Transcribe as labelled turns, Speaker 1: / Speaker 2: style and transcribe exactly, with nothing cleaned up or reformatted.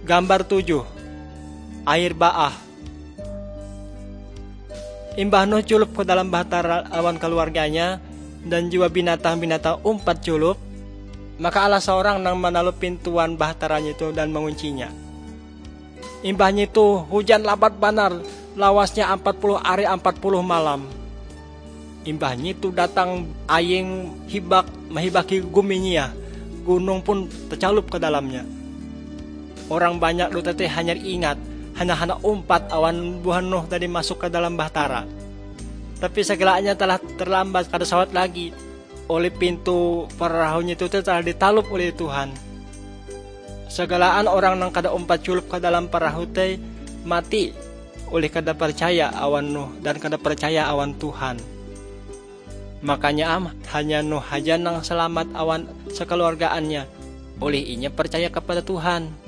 Speaker 1: Gambar tujuh. Air baah. Imbah Nuh culup ke dalam bahtera awan keluarganya, dan juga binatang-binatang umpat culup. Maka Allah seorang yang menalup pintuan bahteranya itu dan menguncinya. Imbahnya itu hujan labat banar, lawasnya empat puluh hari empat puluh malam. Imbahnya itu datang aying hibak menghibaki guminya, gunung pun tercalup ke dalamnya. Orang banyak lu tete hanya ingat, hanya hanya umpat awan buhan Nuh tadi masuk ke dalam bahtera. Tapi segalanya telah terlambat kada sawat lagi. Oleh pintu perahunya itu telah ditalup oleh Tuhan. Segalaan orang nang kada umpat culup ke dalam perahu teh mati oleh kada percaya awan Nuh dan kada percaya awan Tuhan. Makanya am hanya Nuh haja nang selamat awan sekeluargaannya. Oleh inya percaya kepada Tuhan.